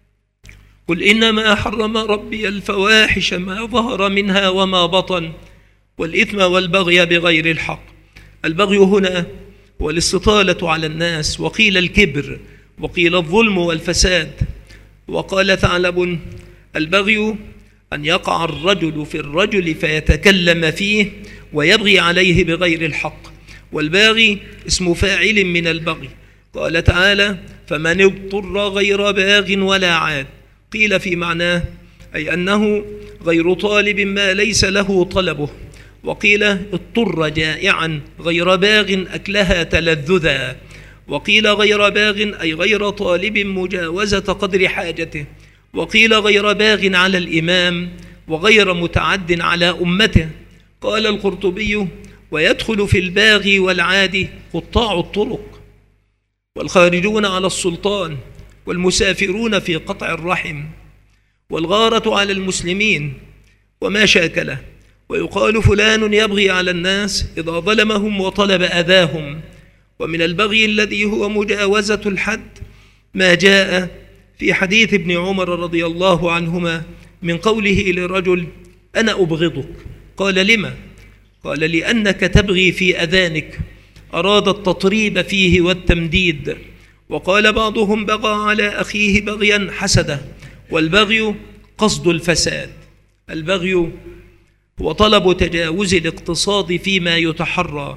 S1: قل إنما حرم ربي الفواحش ما ظهر منها وما بطن والإثم والبغي بغير الحق. البغي هنا هو الاستطالة على الناس، وقيل الكبر، وقيل الظلم والفساد. وقال ثعلب البغي أن يقع الرجل في الرجل فيتكلم فيه ويبغي عليه بغير الحق، والباغي اسم فاعل من البغي. قال تعالى فمن اضطر غير باغ ولا عاد، قيل في معناه أي أنه غير طالب ما ليس له طلبه، وقيل اضطر جائعا غير باغ أكلها تلذذا، وقيل غير باغ أي غير طالب مجاوزة قدر حاجته، وقيل غير باغ على الإمام وغير متعد على أمته. قال القرطبي ويدخل في الباغي والعادي قطاع الطرق والخارجون على السلطان والمسافرون في قطع الرحم والغارة على المسلمين وما شاكله. ويقال فلان يبغي على الناس إذا ظلمهم وطلب أذاهم. ومن البغي الذي هو مجاوزة الحد ما جاء في حديث ابن عمر رضي الله عنهما من قوله لرجل أنا أبغضك، قال لما؟ قال لأنك تبغي في أذانك، أراد التطريب فيه والتمديد. وقال بعضهم بغى على أخيه بغيا حسده. والبغي قصد الفساد. البغي هو طلب تجاوز الاقتصاد فيما يتحرى،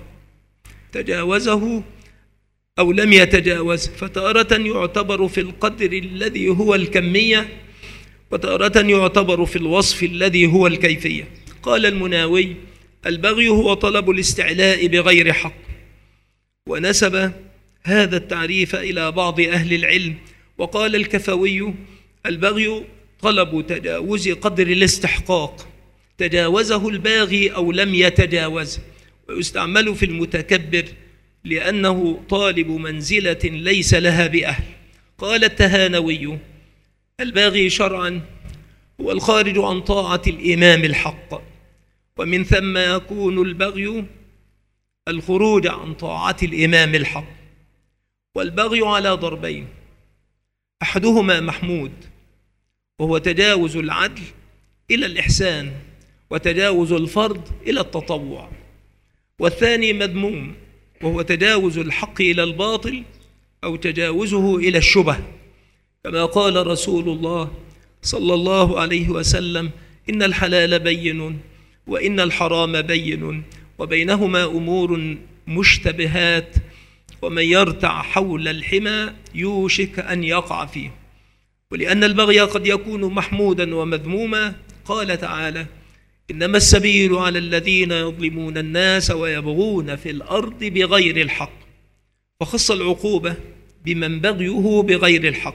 S1: تجاوزه أو لم يتجاوز، فتارة يعتبر في القدر الذي هو الكمية، وتارة يعتبر في الوصف الذي هو الكيفية. قال المناوي البغي هو طلب الاستعلاء بغير حق، ونسب هذا التعريف إلى بعض أهل العلم. وقال الكفوي البغي طلب تجاوز قدر الاستحقاق، تجاوزه الباغي أو لم يتجاوز، ويستعمل في المتكبر لأنه طالب منزلة ليس لها بأهل. قال التهانوي الباغي شرعا هو الخارج عن طاعة الإمام الحق، ومن ثم يكون البغي الخروج عن طاعة الإمام الحق. والبغي على ضربين، أحدهما محمود وهو تجاوز العدل إلى الإحسان وتجاوز الفرض إلى التطوع، والثاني مذموم وهو تجاوز الحق إلى الباطل أو تجاوزه إلى الشبه، كما قال رسول الله صلى الله عليه وسلم إن الحلال بين وإن الحرام بين وبينهما أمور مشتبهات ومن يرتع حول الحمى يوشك أن يقع فيه. ولأن البغي قد يكون محمودا ومذموما قال تعالى إنما السبيل على الذين يظلمون الناس ويبغون في الأرض بغير الحق، فخص العقوبة بمن بغيه بغير الحق.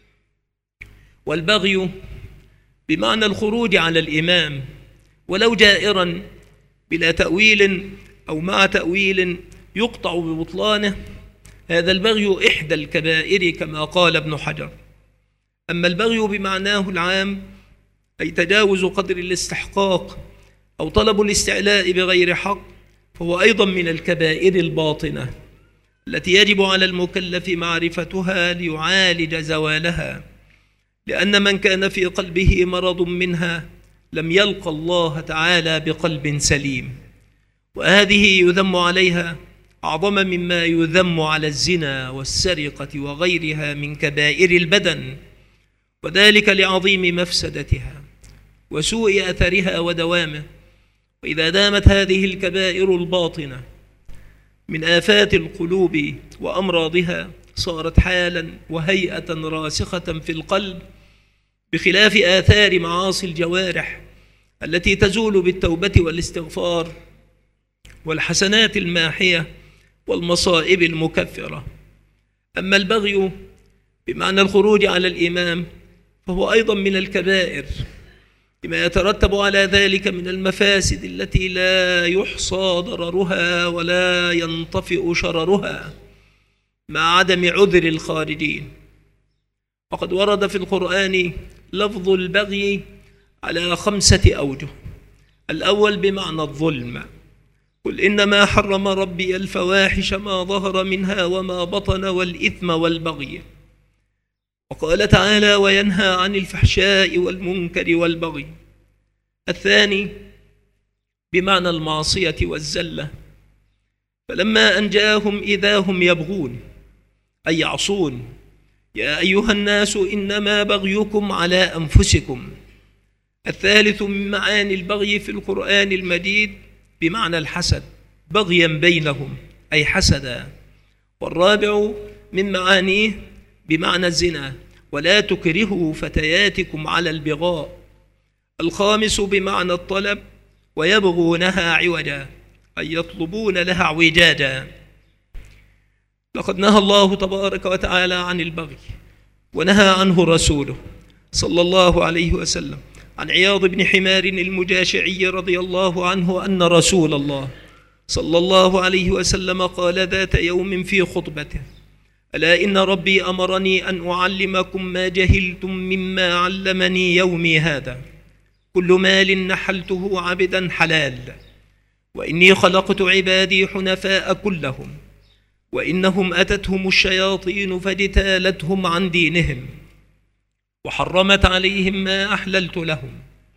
S1: والبغي بمعنى الخروج على الإمام ولو جائرا بلا تأويل أو مع تأويل يقطع ببطلانه، هذا البغي إحدى الكبائر كما قال ابن حجر. أما البغي بمعناه العام أي تجاوز قدر الاستحقاق أو طلب الاستعلاء بغير حق، فهو أيضا من الكبائر الباطنة التي يجب على المكلف معرفتها ليعالج زوالها، لأن من كان في قلبه مرض منها لم يلقى الله تعالى بقلب سليم، وهذه يذم عليها أعظم مما يذم على الزنا والسرقة وغيرها من كبائر البدن، وذلك لعظيم مفسدتها وسوء أثرها ودوامه. وإذا دامت هذه الكبائر الباطنة من آفات القلوب وأمراضها صارت حالا وهيئة راسخة في القلب، بخلاف آثار معاصي الجوارح التي تزول بالتوبة والاستغفار والحسنات الماحية والمصائب المكفرة. أما البغي بمعنى الخروج على الإمام فهو أيضا من الكبائر، لما يترتب على ذلك من المفاسد التي لا يحصى ضررها ولا ينطفئ شررها، مع عدم عذر الخارجين. وقد ورد في القرآن لفظ البغي على خمسة أوجه. الأول بمعنى الظلم: قل إنما حرم ربي الفواحش ما ظهر منها وما بطن والإثم والبغي. وقال تعالى: وينهى عن الفحشاء والمنكر والبغي. الثاني بمعنى المعصية والزلة: فلما أن جاءهم إذا هم يبغون، أي يعصون. يا أيها الناس إنما بغيكم على أنفسكم. الثالث من معاني البغي في القرآن المجيد بمعنى الحسد: بغيا بينهم، أي حسدا. والرابع من معانيه بمعنى الزنا: ولا تكرهوا فتياتكم على البغاء. الخامس بمعنى الطلب: ويبغونها عوجا، أي يطلبون لها اعوجاجا. لقد نهى الله تبارك وتعالى عن البغي، ونهى عنه رسوله صلى الله عليه وسلم. عن عياض بن حمار المجاشعي رضي الله عنه أن رسول الله صلى الله عليه وسلم قال ذات يوم في خطبته: ألا إن ربي أمرني أن أعلمكم ما جهلتم مما علمني يومي هذا. كل مال نحلته عبدا حلال، وإني خلقت عبادي حنفاء كلهم، وإنهم أتتهم الشياطين فاجتالتهم عن دينهم، وحرمت عليهم ما أحللت لهم،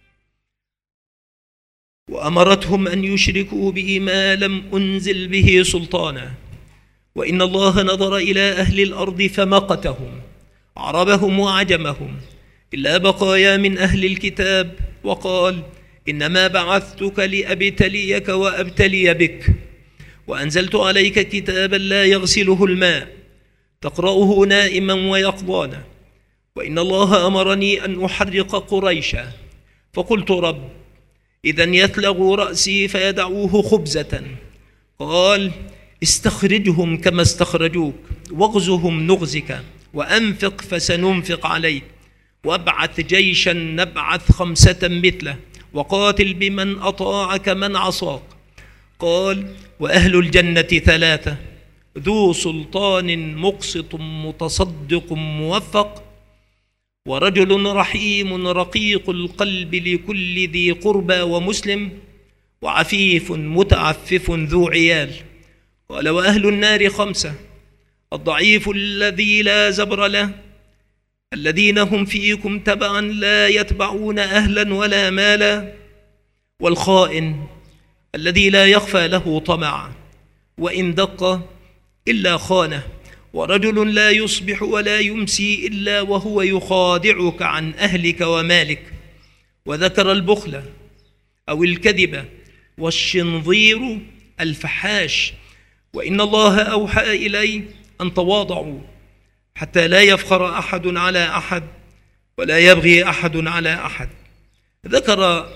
S1: وأمرتهم أن يشركوا بي ما لم أنزل به سلطانا. وإن الله نظر إلى أهل الأرض فمقتهم، عربهم وعجمهم، إلا بقايا من أهل الكتاب، وقال: إنما بعثتك لأبتليك وأبتلي بك، وأنزلت عليك كتابا لا يغسله الماء، تقرأه نائما ويقظانا. وإن الله أمرني أن أحرق قريشا، فقلت: رب، إذن يثلغوا رأسي فيدعوه خبزة. قال: استخرجهم كما استخرجوك، واغزهم نغزك، وأنفق فسننفق عليك، وابعث جيشا نبعث خمسة مثله، وقاتل بمن أطاعك من عصاك. قال: وأهل الجنة ثلاثة: ذو سلطان مقسط متصدق موفق، ورجل رحيم رقيق القلب لكل ذي قربى ومسلم، وعفيف متعفف ذو عيال. قال: وأهل النار خمسة: الضعيف الذي لا زبر له، الذين هم فيكم تبعا لا يتبعون أهلا ولا مالا، والخائن الذي لا يخفى له طمع، وإن دق إلا خانه، ورجل لا يصبح ولا يمسي إلا وهو يخادعك عن أهلك ومالك. وذكر البخل أو الكذب والشنظير الفحاش. وإن الله أوحى إلي أن تواضعوا حتى لا يفخر أحد على أحد ولا يبغي أحد على أحد. ذكر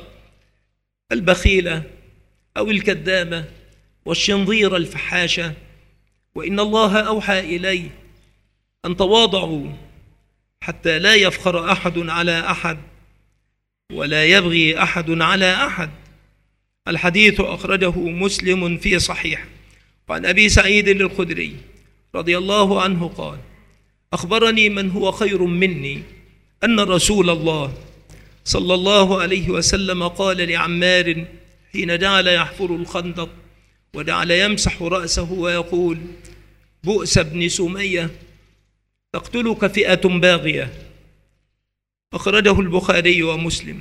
S1: البخيلة أو الكذابة والشنظير الفحاشة. وإن الله أوحى إلي أن تواضعوا حتى لا يفخر أحد على أحد ولا يبغي أحد على أحد. الحديث أخرجه مسلم في صحيح. وعن أبي سعيد الخدري رضي الله عنه قال: أخبرني من هو خير مني أن رسول الله صلى الله عليه وسلم قال لعمار حين جعل يحفر الخندق وجعل يمسح رأسه ويقول: بؤس ابن سمية، تقتلك فئة باغية. أخرجه البخاري ومسلم.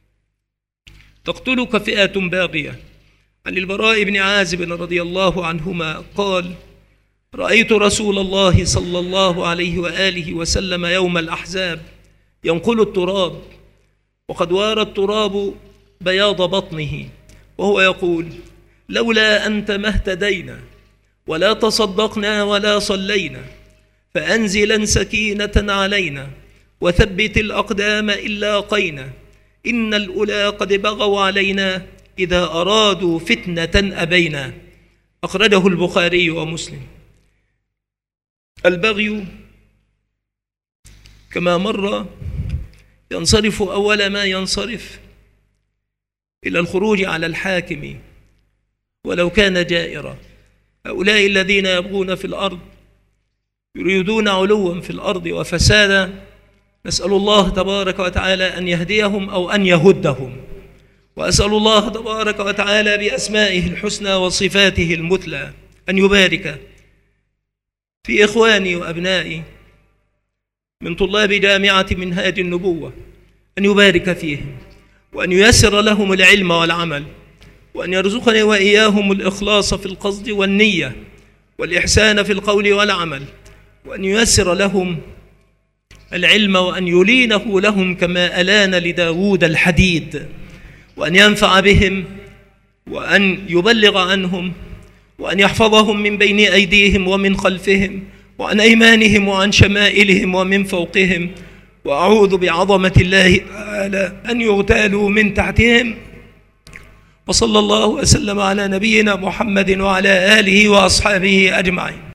S1: تقتلك فئة باغية. عن البراء بن عازب رضي الله عنهما قال: رأيت رسول الله صلى الله عليه وآله وسلم يوم الأحزاب ينقل التراب، وقد وارى التراب بياض بطنه، وهو يقول: لولا أنت ما اهتدينا ولا تصدقنا ولا صلينا. فأنزلا سكينة علينا وثبت الأقدام إن لاقينا، إن الأولى قد بغوا علينا إذا أرادوا فتنة أبينا. أخرجه البخاري ومسلم. البغي كما مر ينصرف أول ما ينصرف إلى الخروج على الحاكم ولو كان جائرا. هؤلاء الذين يبغون في الأرض يريدون علوا في الأرض وفسادا، نسأل الله تبارك وتعالى أن يهديهم أو أن يهدهم، وأسأل الله تبارك وتعالى بأسمائه الحسنى وصفاته المثلى أن يبارك في إخواني وأبنائي من طلاب جامعة منهاج النبوة، أن يبارك فيهم وأن ييسر لهم العلم والعمل، وأن يرزقني وإياهم الإخلاص في القصد والنية والإحسان في القول والعمل، وأن ييسر لهم العلم وأن يلينه لهم كما ألان لداود الحديد، وأن ينفع بهم وأن يبلغ عنهم وأن يحفظهم من بين أيديهم ومن خلفهم وعن أيمانهم وعن شمائلهم ومن فوقهم، وأعوذ بعظمة الله تعالى أن يغتالوا من تحتهم. وصلى الله وسلم على نبينا محمد وعلى آله وأصحابه أجمعين.